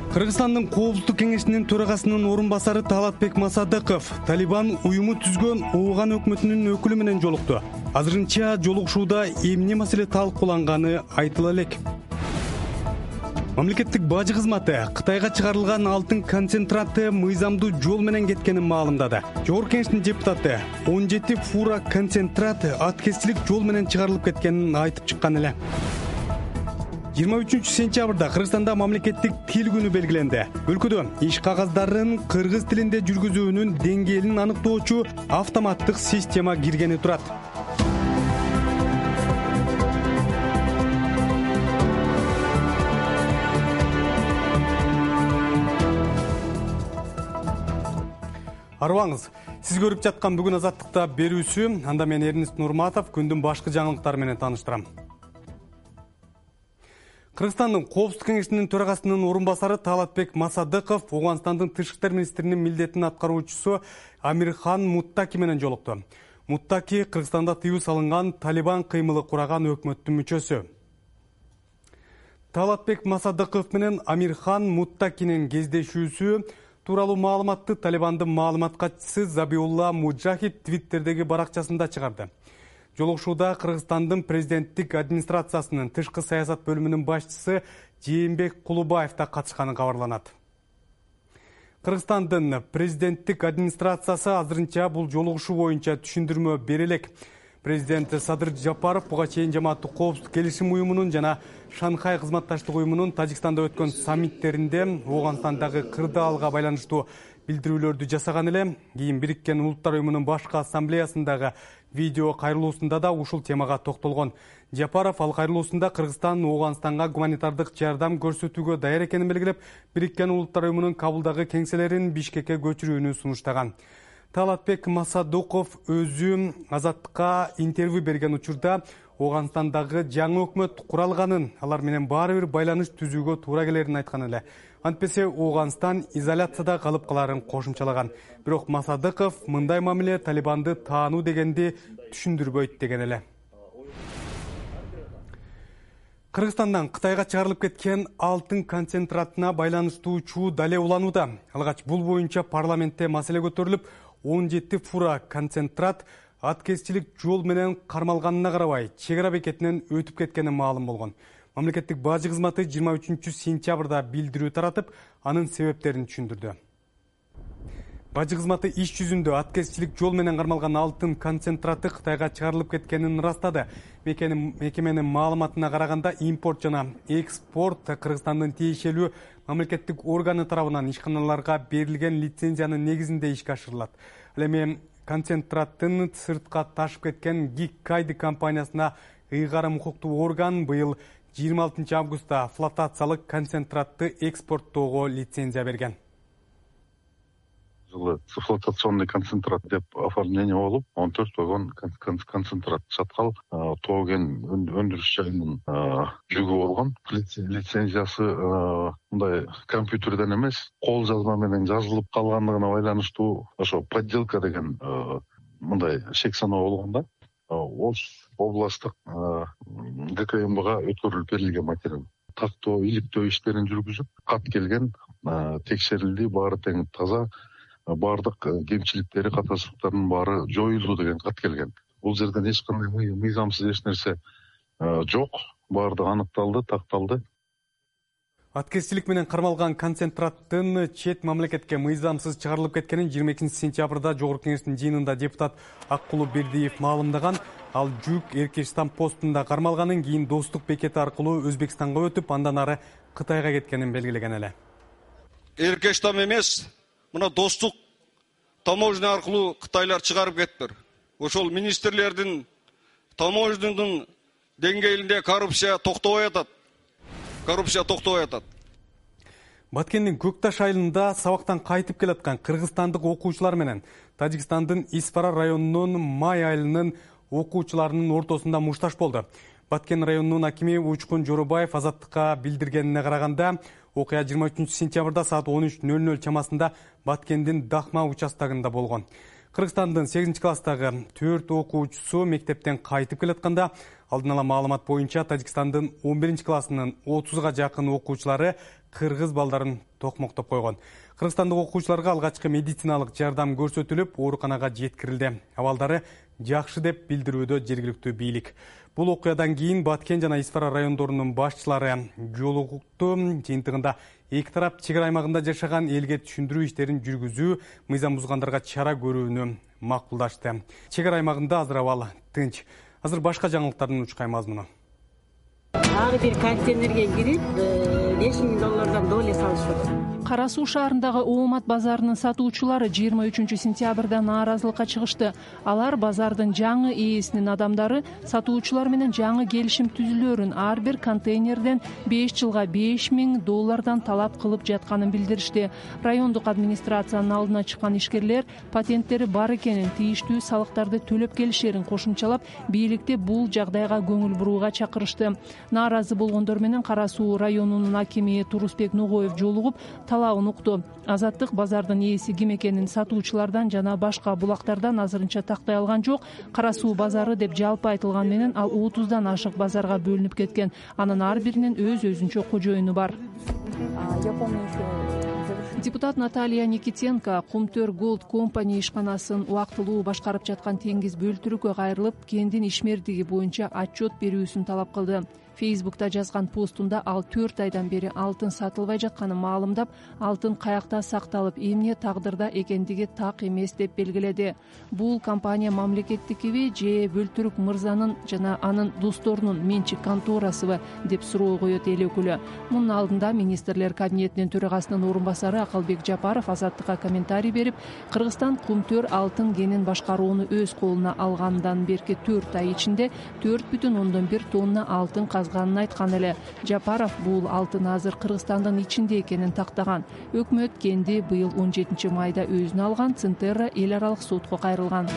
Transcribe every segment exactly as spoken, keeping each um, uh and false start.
Кыргызстандын Коопсуздук кеңешинин төрагасынын орун басары Талатбек Масадыков Талибан уюму түзгөн Ооган өкмөтүнүн өкүлү менен жолукту. Азырынча жолугушууда эмне маселе талкууланганы айтыла элек. Мамлекеттик бажы кызматы Кытайга чыгарылган алтын концентраты мыйзамдуу жол менен кеткенин маалымдады. Жогорку кеңештин депутаты он жети фура концентрат аткезчилик жол менен чыгарылып кеткенин айтып чыккан эле. жыйырма үчүнчү сентябрда Кыргызстанда мамлекеттик тил күнү белгиленди. Өлкөдө иш кагаздарын кыргыз тилинде жүргүзүүнүн деңгээлин аныктоочу автоматтык система киргени турат. Арыбаңыз, сиз көрүп жаткан бүгүн азаттыкта берүүсү, анда мен Эрнест Нурматов күндүн башкы жаңылыктары менен тааныштырам. Кыргызстандын Коопсуздук кеңешинин төрагасынын орун басары Талатбек Масадыков Ооганстандын тышкы иштер министринин милдетин аткаруучусу Амирхан Муттаки менен жолукту. Муттаки Кыргызстанда тыюу салынган Талибан кыймылы кураган өкмөттүн мүчөсү. Талатбек Масадыков менен Амирхан Муттакинин кездешүүсү тууралуу маалыматты Талибандын маалымат катчысы Забиулла Муджахид Твиттердеги баракчасында чыгарды. Жолугушууда Кыргызстандын президенттик администрациясынын тышкы саясат бөлүмүнүн башчысы Жээнбек Кулубаев да катышканы кабарланат. Кыргызстандын президенттик администрациясы азырынча бул жолугушуу боюнча түшүндүрмө бере элек. Президент Садыр Жапаров буга чейин жамааттык коопсуздук келишим уюмунун жана Шанхай кызматташтык уюмунун Тажикстанда өткөн саммиттеринде Ооганстандагы кырдаалга байланыштуу билдирүүлөрдү жасаган эле. Кийин Бириккен Улуттар уюмунун башкы ассамблеясындагы видео кайрылуусунда да ушул темага токтолгон. Жапаров ал кайрылуусунда Кыргызстан Ооганстанга гуманитардык жардам көрсөтүүгө даяр экенин белгилеп, Бириккен Улуттар уюмунун Кабулдагы кеңселерин Бишкекке көчүрүүнү сунуштаган. Талатбек Масадыков өзү Азаттыкка интервью берген учурда Ооганстандагы жаңы өкмөт куралганын, алар менен баары бир байланыш түзүүгө туура келерин айткан эле. Антпесе Ооганстан изоляцияда калып каларын кошумчалаган. Бирок Масадыков мындай мамиле Талибанды таануу дегенди түшүндүрбөйт деген эле. Кыргызстандан Кытайга чыгарылып кеткен алтын концентратына байланыштуу чуу дале уланууда. Алгач бул боюнча парламентте маселе көтөрүлүп, он жети фура концентрат аткезчилик жол менен кармалганына карабай, чек ара бекетинен өтүп кеткени маалым болгон. Мамлекеттик бажы кызматы жыйырма үчүнчү сентябрда билдирүү таратып, анын себептерин түшүндүрдү. Бажы кызматы иш жүзүндө аткезчилик жол менен кармалган алтын концентраты Кытайга чыгарылып кеткенин ырастады. Мекеменин маалыматына караганда, импорт жана экспорт Кыргызстандын тиешелүү мамлекеттик органы тарабынан ишканаларга берилген лицензиянын негизинде ишке ашырылат. Ал эми концентраттын сыртка ташып кеткен Гиккайды компаниясына ыйгарым укуктуу орган быйыл жыйырма алтынчы августта флотациялык концентратты экспорттоого лицензия берген. Жылы флотационный концентрат деп оформление болуп, он төрт вагон концентрат саткал тоген өндүрүш жайынын жүгү болгон. Лицензиясы мындай компьютерден эмес, кол жазма менен жазылып калгандыгына байланыштуу ошо подделка деген мындай шек саноо болгон да. Ош областтык ГКМБга өткөрүлүп берилген материал. Тактоо, иликтөө иштерин жүргүзүп, кат келген, текшерилди, баары тең таза, баардык кемчиликтери, катасыздыктардын баары жоюлду деген кат келген. Бул жерден эч кандай мыйзамсыз эч нерсе жок, баардыгы аныкталды, такталды. Аткезчилик менен кармалган концентраттын чет мамлекетке мыйзамсыз чыгарылып кеткенин жыйырма экинчи сентябрда Жогорку кеңештин жыйынында депутат Аккулу Бердиев маалымдаган. Ал жүк Эркештан постунда кармалганын, кийин Достук бекети аркылуу Өзбекстанга өтүп, андан ары Кытайга кеткенин белгилеген эле. Эркештан эмес, мына Достук таможня аркылуу Кытайлар чыгарып кетиптир. Ошол министрлердин таможнянын деңгээлинде коррупция токтобой атат. Коррупция токтобой атат. Баткендин Көкташ айылында сабактан кайтып келаткан кыргызстандык окуучулар менен Тажикстандын Испара районунун Май айылынын окуучуларынын ортосунда мушташ болду. Баткен районунун акими Учкун Жоробаев Азаттыкка билдиргенине караганда, окуя жыйырма үчүнчү сентябрда саат он үч нөл нөл чамасында Баткендин Дахма участогунда болгон. Кыргызстандын сегизинчи класстагы төрт окуучусу мектептен кайтып келатканда алдын ала маалымат боюнча Тажикстандын он биринчи классынын отузга жакын окуучулары кыргыз балдарын токмоктоп койгон. Кыргызстандык окуучуларга алгачкы медициналык жардам көрсөтүлүп, ооруканага жеткирилди. Абалдары жакшы деп билдирүүдө жергиликтүү бийлик. Бул окуядан кийин Баткен жана Исфара райондорунун башчылары жолугупту. Жыйынтыгында эки тарап чек ара аймагында жашаган элге түшүндүрүү иштерин жүргүзүү, мыйзам бузгандарга чара көрүүнү макулдашты. Чек ара аймагында азыр абал тынч. Азыр башка жаңылыктардын учкай мазмуну. Ар бир контейнерге кирип беш миң доллардан доля салышат. Кара Суу шаарындагы Оомат базарынын сатуучулары жыйырма үчүнчү сентябрда нааразылыкка чыгышты. Алар базардын жаңы ээсинин адамдары сатуучулар менен жаңы келишим түзүлөрүн ар бир контейнерден беш жылга беш миң доллардан талап кылып жатканын билдиришти. Райондук администрациянын алдына чыккан ишкерлер патенттери бар экенин, тийиштүү салыктарды төлөп келишерин кошумчалап, бийликти бул жагдайга көңүл бурууга чакырышты. Нааразы болгондор менен Кара Суу районунун акими Турусбек Ногоев жолугуп, талабын укту. Азаттык базардын ээси ким экенин сатуучулардан жана башка булактардан азырынча тактай алган жок. Кара Суу базары деп жалпы айтылган менен ал отуздан ашык базарга бөлүнүп кеткен. Анын ар биринин өз өзүнчө кожоюну бар. Депутат Наталья Никитенко Кумтөр Голд компани ишканасын убактылуу башкарып жаткан Теңиз Бөлтүрүккө кайрылып, кендин ишмердиги боюнча отчет берүүсүн талап кылды. Фейсбукта жазган постунда ал төрт айдан бери алтын сатылбай жатканын маалымдап, алтын каякта сакталып, эмне тагдырда экендиги так эмес деп белгиледи. Бул компания мамлекеттикиби же Бөлтүрүк мырзанын жана анын досторунун менчик конторасыбы деп суроо коет эл өкүлү. Мунун алдында министрлер кабинетинин төрагасынын орун басары Акылбек Жапаров Азаттыкка комментарий берип, Кыргызстан Кумтөр алтын кенин башкарууну өз колуна алгандан берки төрт ай ичинде төрт бүтүн ондон бир тонна алтын казганын айткан эле. Жапаров бул алтын азыр Кыргызстандын ичинде экенин тактаган. Өкмөт кенди быйыл он жетинчи майда өзүнө алган Центерра эл аралык сотко кайрылган.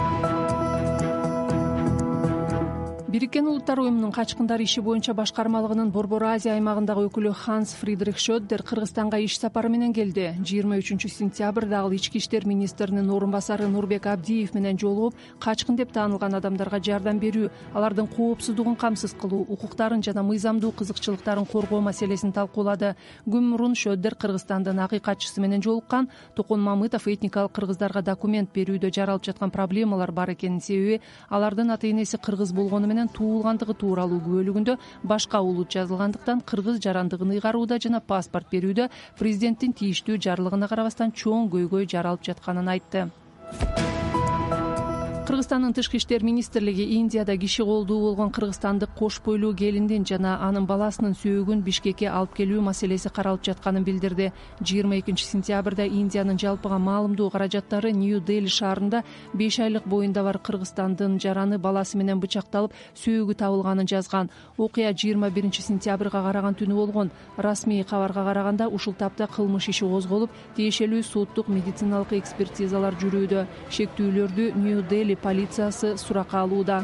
Бириккен Улуттар уюмунун качкындар иши боюнча башкармалыгынын Борбор Азия аймагындагы өкүлү Ханс Фридрих Шёддер Кыргызстанга иш сапары менен келди. жыйырма үчүнчү сентябрда ал ички иштер министринин орун басары Нурбек Абдиев менен жолугуп, качкын деп таанылган адамдарга жардам берүү, алардын коопсуздугун камсыз кылуу, укуктарын жана мыйзамдуу кызыкчылыктарын коргоо маселесин талкуулады. Күн мурун Шёддер Кыргызстандын акыйкатчысы менен жолуккан. Токон Мамытов этникалык кыргыздарга документ берүүдө жаралып жаткан проблемалар бар экенин, себеби алардын ата-энеси кыргыз болгону менен туулгандыгы тууралуу күбөлүгүндө башка улут жазылгандыктан кыргыз жарандыгын ыйгарууда жана паспорт берүүдө президенттин тийиштүү жарлыгына карабастан чоң көйгөй жаралып жатканын айтты. Кыргызстандын тышкы иштер министрлиги Индияда киши колдуу болгон кыргызстандык кош бойлуу келиндин жана анын баласынын сөөгүн Бишкекке алып келүү маселеси каралып жатканын билдирди. жыйырма экинчи сентябрда Индиянын жалпыга маалымдуу каражаттары Нью-Дели шаарында беш айлык боюнда бар кыргызстандын жараны баласы менен бычакталып, сөөгү табылганын жазган. Окуя жыйырма биринчи сентябрга караган түнү болгон. Расмий кабарга караганда ушул тапта кылмыш иши козголуп, тиешелүү соттук медициналык экспертизалар жүрүүдө. Шектүүлөрдү Нью-Дели полициясы суракка алууда.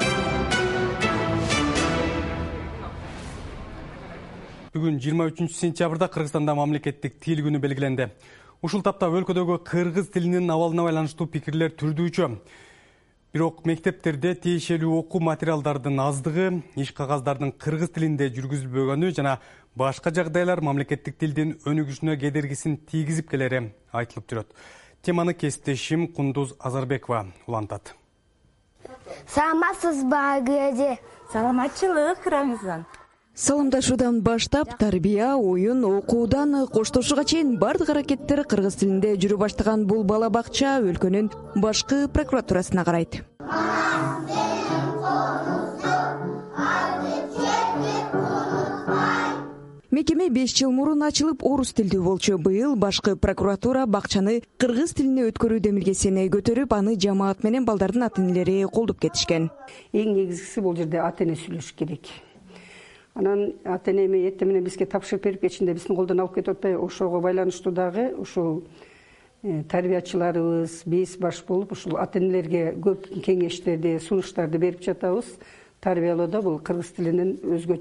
Бүгүн жыйырма үчүнчү сентябрда Кыргызстанда мамлекеттик тил күнү белгиленди. Ушул тапта өлкөдөгү кыргыз тилинин абалына байланыштуу пикирлер түрдүүчү. Бирок мектептерде тиешелүү окуу материалдардын аздыгы, иш кагаздардын кыргыз тилинде жүргүзүлбөгөнү жана башка жагдайлар мамлекеттик тилдин өнүгүшүнө кедергисин тийгизип келери айтылып жүрөт. Теманы кесиптешим Кундуз Азарбекова улантат. Саламатсызбы агеже? Саламатчылык Рамизан. Саламдашуудан баштап тарбия, оюн, окуудан коштошууга чейин бардык аракеттер кыргыз тилинде жүрө баштаган бул бала бакча өлкөнүн башкы прокуратурасына карайт. Мекеме беш жыл мурун ачылып, орус тилдүү болчу. Быйыл башкы прокуратура бакчаны кыргыз тилине өткөрүү демилгесине көтөрүп, аны жамаат менен балдардын ата-энелери колдоп кетишкен. Эң негизгиси бул жерде ата-эне сүйлөшүш керек. Анан ата-энеме эртең менен бизге тапшырып берип кетишинде биздин колдон алып кетип атпайбы? Ошого байланыштуу дагы ушул тарбиячыларыбыз биз баш болуп ушул ата-энелерге көп кеңештерди, сунуштарды берип жатабыз. Тарбиялоодо бул кыргыз тилинин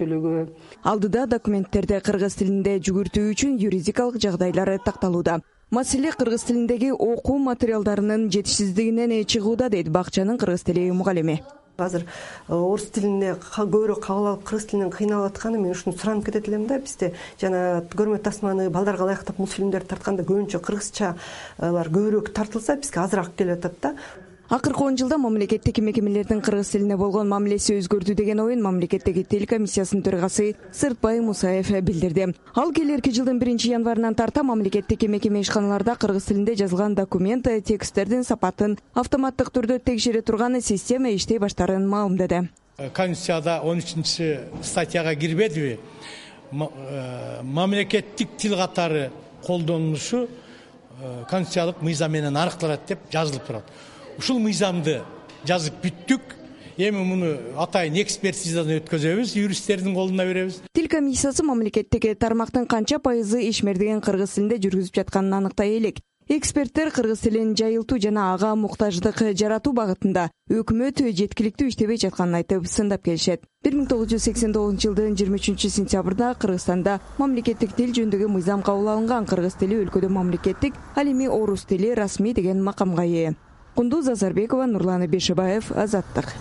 өзгөчөлүгү. Алдыда документтерде кыргыз тилинде жүгүртүү үчүн юридикалык жагдайлар такталууда. Маселе кыргыз тилиндеги окуу материалдарынын жетишсиздигинен чыгууда, дейт Бакчанын кыргыз тили мугалими. Азыр орус тилине көбүрөөк кабыл алып, кыргыз тилинен кыйналып атканы мен ушуну суранып кетет элем да. Бизде жана көрмө тасманы балдарга ылайыктап мультфильмдерди тартканда көбүнчө кыргызчалар көбүрөөк тартылса, бизге азыраак келип атат да. Акыркы он жылда мамлекеттик мекемелердин кыргыз тилине болгон мамилеси өзгөрдү деген оюн мамлекеттеги тил комиссиясынын төрагасы Сыртбай Мусаев билдирди. Ал келерки жылдын биринчи январынан тарта мамлекеттик мекеме ишканаларда кыргыз тилинде жазылган документ тексттердин сапатын автоматтык түрдө текшере турган система иштей баштаарын маалымдады. Конституцияда он үчүнчү статьяга кирбедиби? Мамлекеттик тил катары колдонулушу конституциялык мыйзам менен аныкталат деп жазылып турат. Ушул мыйзамды жазып бүттүк. Эми муну атайын экспертизадан өткөзөбүз, юристтердин колуна беребиз. Тил комиссиясы мамлекеттеги тармактын канча пайызы ишмердигин кыргыз тилинде жүргүзүп жатканын аныктай элек. Эксперттер кыргыз тилин жайылтуу жана ага муктаждык жаратуу багытында өкмөт жеткиликтүү иштебей жатканын айтып сындап келишет. бир миң тогуз жүз сексен тогузунчу жылдын жыйырма үчүнчү сентябрда Кыргызстанда мамлекеттик тил жөнүндөгү мыйзам кабыл алынган. Кыргыз тили өлкөдө мамлекеттик, ал эми орус тили расмий деген макамга ээ. Кундуз Азарбекова, Нурлан Бешебаев, Азаттык.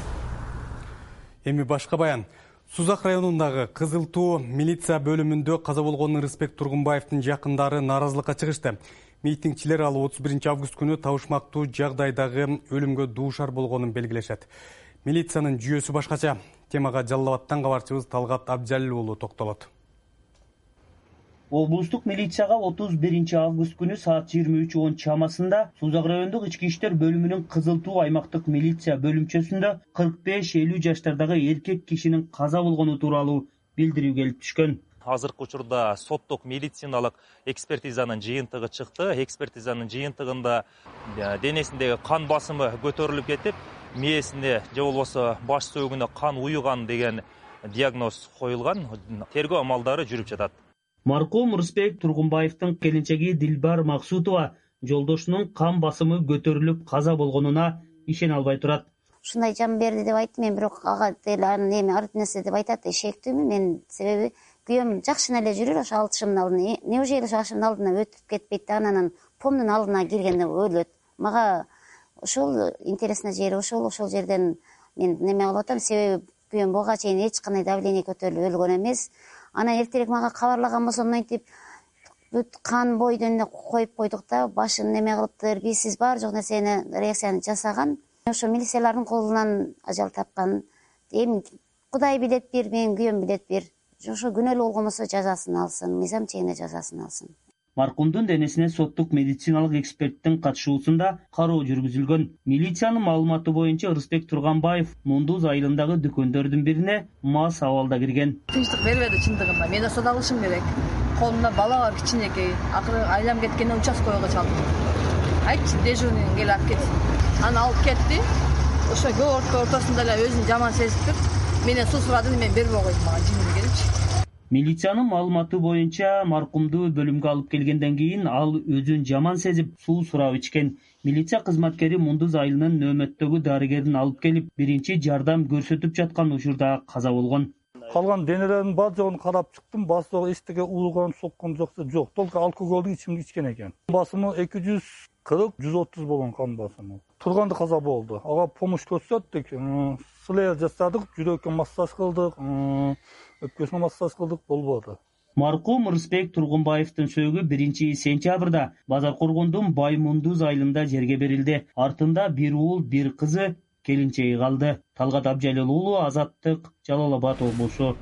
Эми башка баян. Сузак районундагы Кызыл Туу милиция бөлүмүндө каза болгон Рыспек Тургунбаевдин жакындары нааразылыкка чыгышты. Митингчилер ал отуз биринчи август күнү табышмактуу жагдайдагы өлүмгө дуушар болгонун белгилешет. Милициянын жүйөсү башкача. Темага Жалал Абадтан кабарчыбыз Талгат Абджалил уулу токтолот. Облустук милицияга отуз биринчи август күнү саат жыйырма үч он чамасында Сузак райондук ички иштер бөлүмүнүн Кызыл Туу аймактык милиция бөлүмчөсүндө кырк беш элүү жаштардагы эркек кишинин каза болгону тууралуу билдирүү келип түшкөн. Азыркы учурда соттук медициналык экспертизанын жыйынтыгы чыкты. Экспертизанын жыйынтыгында денесиндеги кан басымы көтөрүлүп кетип, мээсинде же болбосо баш сөөгүнө кан уюган деген диагноз коюлган. Тергөө амалдары жүрүп жатат. Маркум Рыспек Тургунбаевдин келинчеги Дилбар Максутова жолдошунун кан басымы көтөрүлүп каза болгонуна ишене албай турат. Ушундай жам берди деп айтты, мен бирок ага деле анын эми арт нерсе деп айтат, ишектүүмүн мен, себеби күйөөм жакшына эле жүрөр, ошо алтышымдын алдына, неужели ошо ашымдын алдына өтүп кетпейт да, анан помдун алдына киргенде өлөт. Мага ошол интересный жери ошол, ошол жерден мен неме кылып атам, себеби күйөөм буга чейин эч кандай давление көтөрүлүп өлгөн эмес. Анан эртерээк мага кабарлаган болсо мынтип бүт кан бойдон коюп койдук да, башын неме кылыптыр, бийсиз бар жок нерсени реакцияны жасаган. Ошо милициялардын колунан ажал тапкан. Эми Кудай билет бир, менин күйөөм билет бир. Ошо күнөөлүү болгон болсо жазасын алсын, мыйзам чегинде жазасын алсын. Маркумдун денесине соттук медициналык эксперттин катышуусунда кароо жүргүзүлгөн. Милициянын маалыматы боюнча Рыспек Тургунбаев Мундуз айылындагы дүкөндөрдүн бирине мас абалда кирген. Тынчтык бербеди чындыгында. Мен осо алышым керек. Колумда бала бар, кичинекей. Акыры айлам кеткенде участкага чалдым. Айтчы, дежурный келип алып кет. Аны алып кетти. Ошо көөрткө ортосунда эле өзүн жаман сезип, менен суу сурадым, мен бербей койдум, мага жиным келипчи. Милициянын маалыматы боюнча маркумду бөлүмгө алып келгенден кийин ал өзүн жаман сезип суу сурап ичкен. Милиция кызматкери Мундуз айылынын нөөмөттөгү дарыгерин алып келип, биринчи жардам көрсөтүп жаткан учурда каза болгон. Калган денелердин бар жогун карап чыктым, басыгы эчтеке уулган, соккон жоксу жок. Только алкоголду ичимди ичкен экен. Басымы эки жүз кырк жүз отуз болгон кан басымы. Турганды каза болду. Ага помощь көрсөттүк, сылер жасадык, жүрөккө массаж кылдык, өпкөсүнө массаж кылдык, болбоду. Маркум Рыспек Тургунбаевдин сөөгү биринчи сентябрда Базаркоргондун Баймундуз айылында жерге берилди. Артында бир уул, бир кызы, келинчеги калды. Талгат Абджалил уулу, Азаттык, Жалал Абад облусу.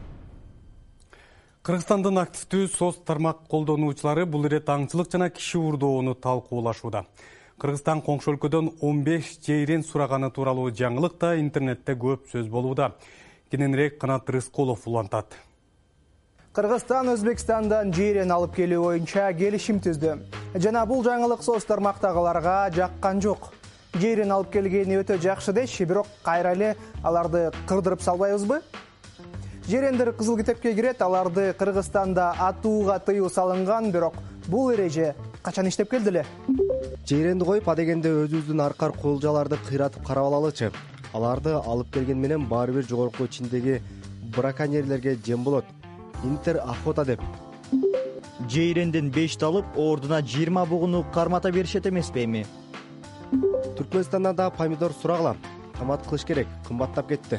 Кыргызстандын активдүү соц тармак колдонуучулары бул ирет аңчылык жана киши урдоону талкуулашууда. Кыргызстан коңшу өлкөдөн он беш жейрен сураганы тууралуу жаңылык да интернетте көп сөз болууда. Кененирээк Канат Рыскулов улантат. Кыргызстан Өзбекстандан жейрен алып келүү боюнча келишим түздү. Жана бул жаңылык соц тармактагыларга жаккан жок. Жейрен алып келгени өтө жакшы деши, бирок кайра эле аларды кырдырып салбайбызбы? Жейрендер кызыл китепке кирет, аларды Кыргызстанда атууга тыюу салынган, бирок бул эреже качан иштеп келди эле? Жейренди коюп, адегенде өзүбүздүн аркар кулжаларды кыйратып карап алалычы. Аларды алып келген менен баары бир жогорку ичиндеги браконьерлерге жем болот. Интер охота деп. Жейренден бешти алып, ордуна жыйырма бугуну кармата беришет эмеспейми? Түркмөнстанда да помидор сурагыла. Камат кылыш керек, кымбаттап кетти.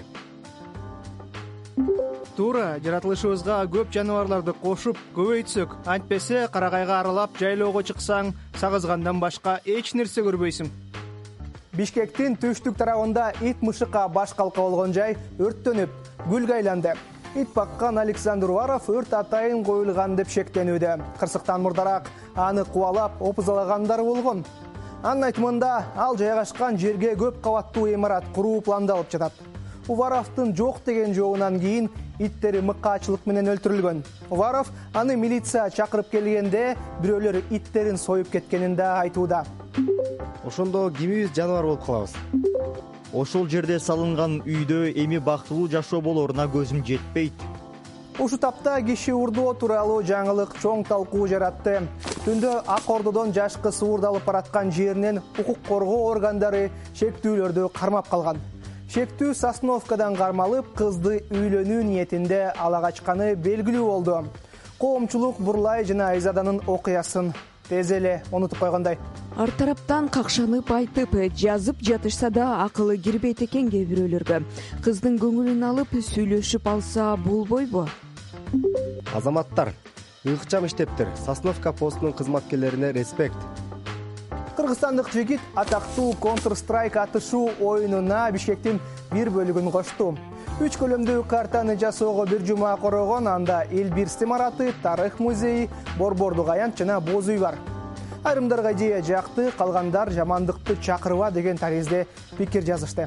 Туура, жаратылышыбызга көп жаныбарларды кошуп, көбөйтсөк, антпесе карагайга аралап жайлоого чыксаң, сагызгандан башка эч нерсе көрбөйсүң. Бишкектин түштүк тарабында ит мышыкка баш калка болгон жай өрттөнүп, күлгө айланды. Ит баккан Александр Уваров өрт атайын коюлган деп шектенүүдө. Кырсыктан мурдараак аны кубалап, опузалагандар болгон. Анын айтымында, ал жайгашкан жерге көп кабаттуу имарат куруу пландалып жатат. Уваровдун жок деген жоогунан кийин иттери мыкаачылык менен өлтүрүлгөн. Уваров аны милиция чакырып келгенде бирөөлөр иттерин союп кеткенин да айтууда. Ошондо кимибиз жаныбар болуп калабыз? Ошол жерде салынган үйдө эми бактылуу жашоо болоруна көзүм жетпейт. Ушу тапта киши урдоо тууралуу жаңылык чоң талкуу жаратты. Түндө Ак Ордодон жаш кыз уурдалып бараткан жеринен укук коргоо органдары шектүүлөрдү кармап калган. Шектүү Сосновкадан кармалып, кызды үйлөнүү ниетинде ала качканы белгилүү болду. Коомчулук Бурлай жана Айзаданын окуясын тез эле унутуп койгондой. Ар тараптан какшанып айтып, жазып жатышса да акылы кирбейт экен кээ бирөөлөргө. Кыздын көңүлүн алып сүйлөшүп алса болбойбу? Азаматтар, ыкчам иштептир. Сосновка постунун кызматкерлерине респект. Кыргызстандык жигит атактуу Counter-Strike атышуу оюнуна Бишкектин бир бөлүгүн кошту. Үч көлөмдүү картаны жасоого бир жума корогон, анда эл бирси имараты, тарых музейи, борбордук аянт жана боз үй бар. Айрымдарга идея жакты, калгандар жамандыкты чакырба деген таризде пикир жазышты.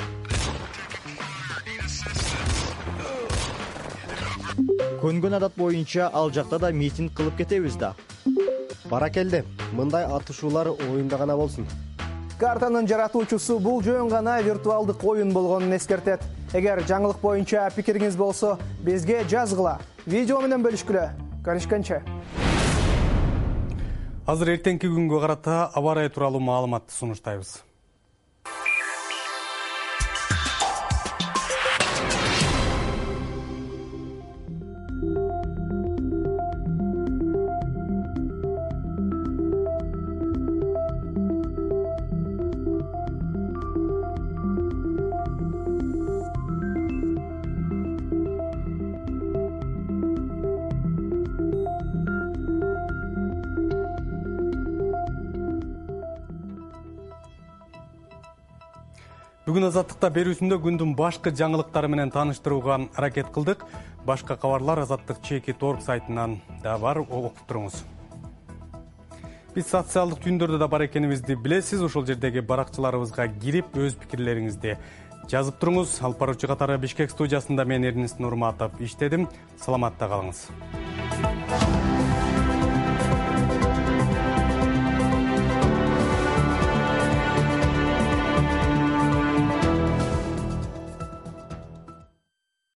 Көнгөн адат боюнча ал жакта да митинг кылып кетебиз да. Баракелде, мындай атышуулар оюнда гана болсун. Картанын жаратуучусу бул жөн гана виртуалдык оюн болгонун эскертет. Эгер жаңылык боюнча пикириңиз болсо, бизге жазгыла. Видео менен бөлүшкүлө. Көрүшкөнчө. Азыр эртеңки күнгө карата аба ырайы тууралуу маалыматты сунуштайбыз. Бүгүн Азаттыкта берүүсүндө күндүн башкы жаңылыктары менен тааныштырууга аракет кылдык. Башка кабарлар Азаттык чекит точка орг сайтынан да бар, окуп туруңуз. Биз социалдык түйүндөрдө да бар экенибизди билесиз. Ошол жердеги баракчаларыбызга кирип, өз пикирлериңизди жазып туруңуз. Алып баруучу катары Бишкек студиясында мен Эрнис Нурматов иштедим. Саламатта калыңыз.